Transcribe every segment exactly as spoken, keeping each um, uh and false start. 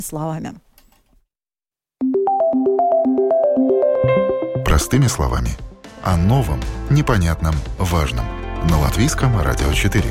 словами. Простыми словами. О новом, непонятном, важном. На Латвийском радио четыре.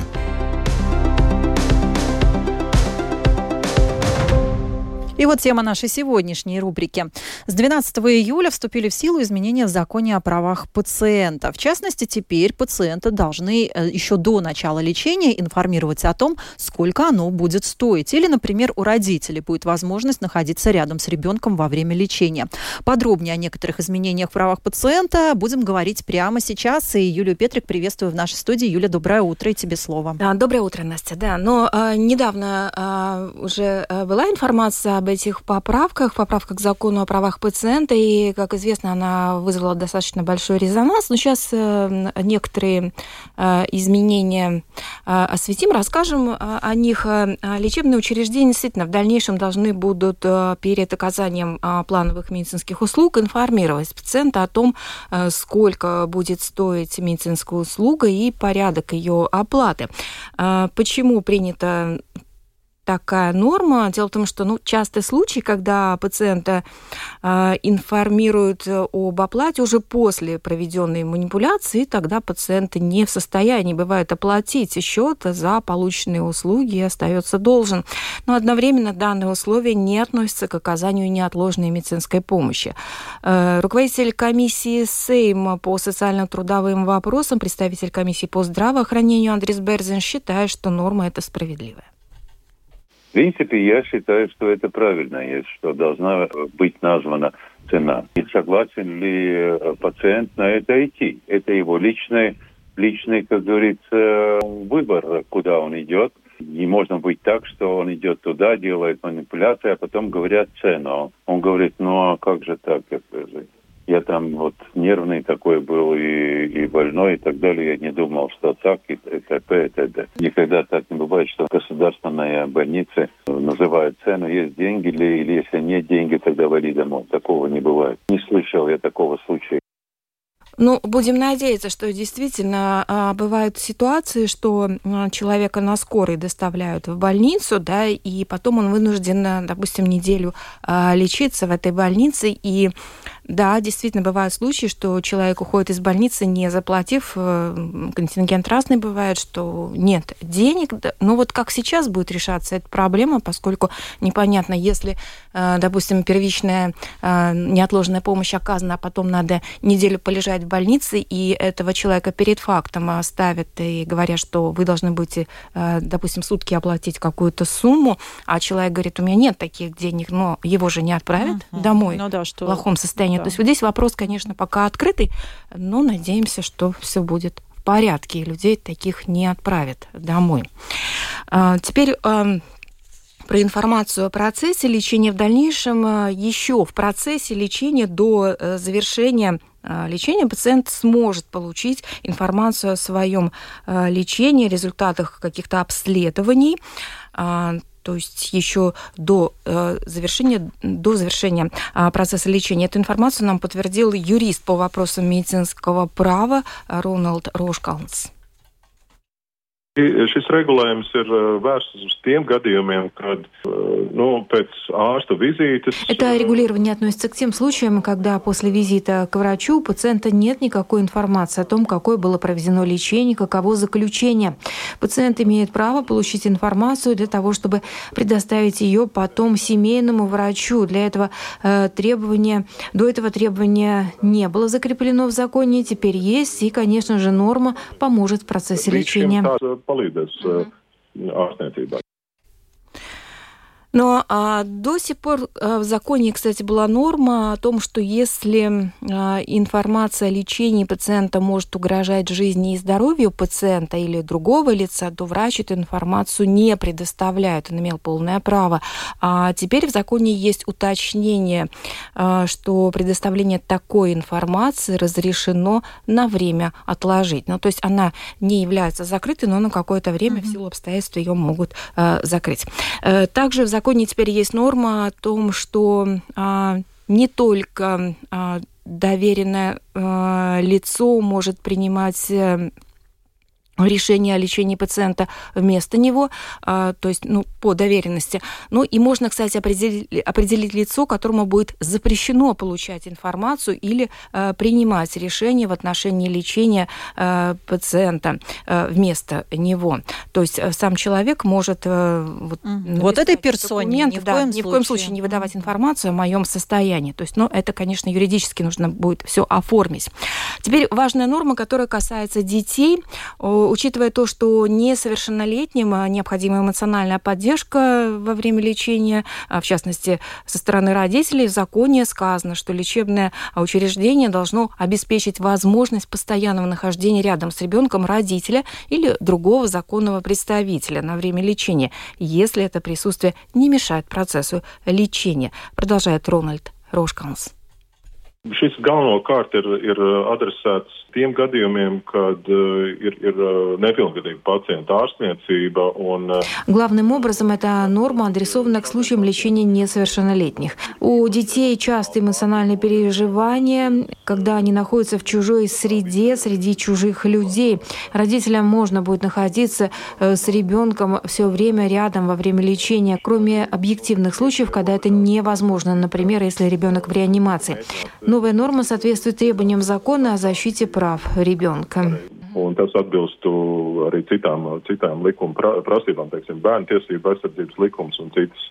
И вот тема нашей сегодняшней рубрики. С двенадцатого июля вступили в силу изменения в законе о правах пациента. В частности, теперь пациенты должны еще до начала лечения информировать о том, сколько оно будет стоить. Или, например, у родителей будет возможность находиться рядом с ребенком во время лечения. Подробнее о некоторых изменениях в правах пациента будем говорить прямо сейчас. И Юлию Петрик приветствую в нашей студии. Юля, доброе утро, и тебе слово. Доброе утро, Настя. Да, но э, недавно э, уже была информация об этих поправках, поправка к закону о правах пациента, и, как известно, она вызвала достаточно большой резонанс. Но сейчас э, некоторые э, изменения э, осветим, расскажем э, о них. Лечебные учреждения действительно в дальнейшем должны будут э, перед оказанием э, плановых медицинских услуг информировать пациента о том, э, сколько будет стоить медицинская услуга и порядок ее оплаты. Э, почему принято такая норма? Дело в том, что ну, частый случай, когда пациента э, информируют об оплате уже после проведенной манипуляции, тогда пациент не в состоянии бывает оплатить счет за полученные услуги и остается должен. Но одновременно данное условие не относится к оказанию неотложной медицинской помощи. Э, руководитель комиссии Сейма по социально-трудовым вопросам, представитель комиссии по здравоохранению Андрис Берзин считает, что норма эта справедливая. В принципе, я считаю, что это правильно, что должна быть названа цена. И согласен ли пациент на это идти? Это его личный, личный, как говорится, выбор, куда он идет. Не можно быть так, что он идет туда, делает манипуляции, а потом говорят цену. Он говорит, ну а как же так? Я там вот нервный такой был и, и больной и так далее. Я не думал, что так и т.п. и т.д. Никогда так не бывает, что государственная больница называет цену, есть деньги ли, или если нет денег, тогда вали домой. Такого не бывает. Не слышал я такого случая. Ну, будем надеяться, что действительно а, бывают ситуации, что а, человека на скорой доставляют в больницу, да, и потом он вынужден, допустим, неделю а, лечиться в этой больнице. И да, действительно бывают случаи, что человек уходит из больницы, не заплатив. Контингент разный бывает, что нет денег. Но вот как сейчас будет решаться эта проблема, поскольку непонятно, если, а, допустим, первичная а, неотложная помощь оказана, а потом надо неделю полежать в больнице, и этого человека перед фактом оставят и говорят, что вы должны будете, допустим, сутки оплатить какую-то сумму, а человек говорит, у меня нет таких денег, но его же не отправят uh-huh. домой ну, да, что... в плохом состоянии. Да. То есть вот здесь вопрос, конечно, пока открытый, но надеемся, что все будет в порядке, и людей таких не отправят домой. Теперь... Про информацию о процессе лечения в дальнейшем. Еще в процессе лечения до завершения лечения пациент сможет получить информацию о своем лечении, результатах каких-то обследований. То есть еще до завершения, до завершения процесса лечения. Эту информацию нам подтвердил юрист по вопросам медицинского права Рональд Рошкалнс. Šis regulējums ir vērsts uz tiem gadījumiem, kad, ну, pēc ārsta vizītes... Это регулирование относится к тем случаям, когда после визита к врачу у пациента нет никакой информации о том, какое было проведено лечение, каково заключение. Пациент имеет право получить информацию для того, чтобы предоставить ее потом семейному врачу. Для этого э, требования, до этого требования не было закреплено в законе, теперь есть, и, конечно же, норма поможет в процессе лечения. Mm-hmm. Но а, до сих пор а, в законе, кстати, была норма о том, что если а, информация о лечении пациента может угрожать жизни и здоровью пациента или другого лица, то врач эту информацию не предоставляет, он имел полное право. А теперь в законе есть уточнение, а, что предоставление такой информации разрешено на время отложить. Ну, то есть она не является закрытой, но на какое-то время mm-hmm. в силу обстоятельств ее могут а, закрыть. А, также в законе В законе теперь есть норма о том, что а, не только а, доверенное а, лицо может принимать а, решение о лечении пациента вместо него, то есть ну, по доверенности. Ну и можно, кстати, определить, определить лицо, которому будет запрещено получать информацию или э, принимать решение в отношении лечения э, пациента э, вместо него. То есть э, сам человек может э, вот, вот этой персоне ни в, да, коем ни в коем случае не выдавать информацию о моем состоянии. То есть, ну, это, конечно, юридически нужно будет все оформить. Теперь важная норма, которая касается детей. Учитывая то, что несовершеннолетним необходима эмоциональная поддержка во время лечения, в частности, со стороны родителей, в законе сказано, что лечебное учреждение должно обеспечить возможность постоянного нахождения рядом с ребенком родителя или другого законного представителя на время лечения, если это присутствие не мешает процессу лечения, продолжает Рональд Рошканс. Šis galvenokārt ir, ir adresēts tiem gadījumiem, kad ir, ir nepilngadīga pacienta ārstniecība. Un... Главным образом эта норма адресована к случаям лечения несовершеннолетних. У детей часто эмоциональные переживания, когда они находятся в чужой среде, среди чужих людей. Родителям можно будет находиться с ребенком все время рядом во время лечения, кроме объективных случаев, когда это невозможно, например, если ребенок в реанимации. Новая норма соответствует требованиям закона о защите прав ребенка. Un tas atbilstu arī citām, citām likuma prasībām, teiksim, bērnu tiesību aizsardzības likums un citas.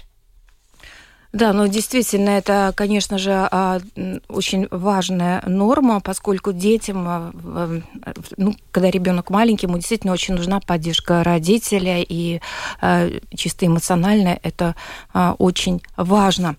Да, но действительно, это, конечно же, очень важная норма, поскольку детям, ну, когда ребенок маленький, ему действительно очень нужна поддержка родителя, и чисто эмоционально это очень важно.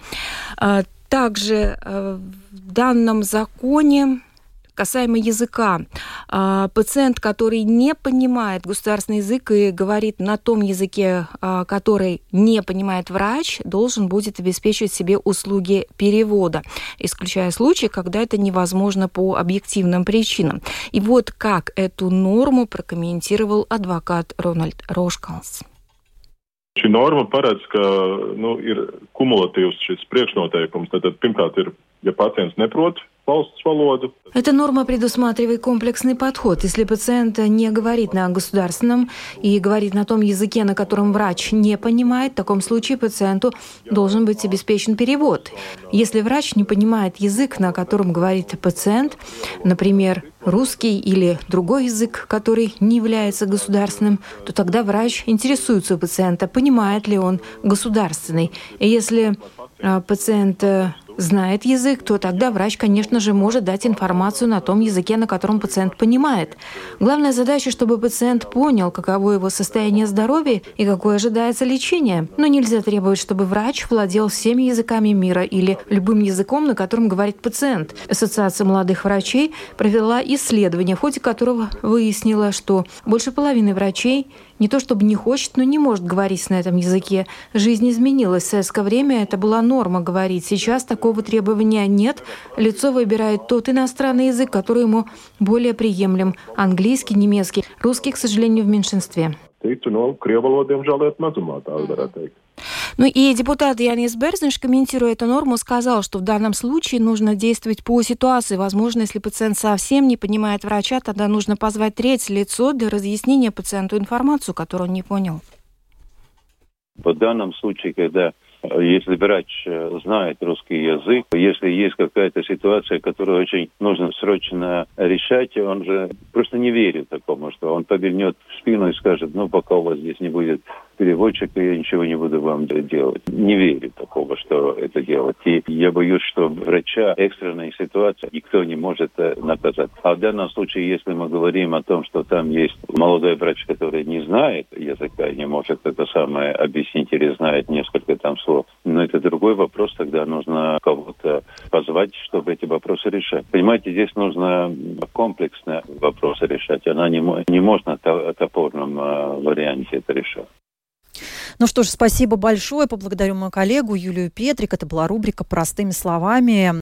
Также в данном законе касаемо языка, пациент, который не понимает государственный язык и говорит на том языке, который не понимает врач, должен будет обеспечивать себе услуги перевода, исключая случаи, когда это невозможно по объективным причинам. И вот как эту норму прокомментировал адвокат Рональд Рошканс. Šī norma paredz, ka nu, ir kumulatīvs šis priekšnoteikums. Tātad, pirmkārt, ir, ja pacients neprot valsts valodu. Эта норма предусматривает комплексный подход. Если пациент не говорит на государственном и говорит на том языке, на котором врач не понимает, в таком случае пациенту должен быть обеспечен перевод. Если врач не понимает язык, на котором говорит пациент, например, русский или другой язык, который не является государственным, то тогда врач интересуется у пациента, понимает ли он государственный. И если пациент знает язык, то тогда врач, конечно же, может дать информацию на том языке, на котором пациент понимает. Главная задача, чтобы пациент понял, каково его состояние здоровья и какое ожидается лечение. Но нельзя требовать, чтобы врач владел всеми языками мира или любым языком, на котором говорит пациент. Ассоциация молодых врачей провела исследование, в ходе которого выяснила, что больше половины врачей не то чтобы не хочет, но не может говорить на этом языке. Жизнь изменилась. В советское время это была норма говорить. Сейчас такого требования нет. Лицо выбирает тот иностранный язык, который ему более приемлем. Английский, немецкий. Русский, к сожалению, в меньшинстве. Ну и депутат Янис Берзинш, комментируя эту норму, сказал, что в данном случае нужно действовать по ситуации. Возможно, если пациент совсем не понимает врача, тогда нужно позвать третье лицо для разъяснения пациенту информацию, которую он не понял. В данном случае, когда если врач знает русский язык, если есть какая-то ситуация, которую очень нужно срочно решать, он же просто не верит такому, что он повернет в спину и скажет, ну, пока у вас здесь не будет переводчика, я ничего не буду вам делать. Не верит такого, что это делать. И я боюсь, что врача экстренной ситуации никто не может наказать. А в данном случае, если мы говорим о том, что там есть молодой врач, который не знает языка, не может это самое объяснить или знает несколько там слов, но это другой вопрос, тогда нужно кого-то позвать, чтобы эти вопросы решать. Понимаете, здесь нужно комплексно вопросы решать. Она не, не можно в топорном варианте это решать. Ну что ж, спасибо большое. Поблагодарю мою коллегу Юлию Петрик. Это была рубрика «Простыми словами».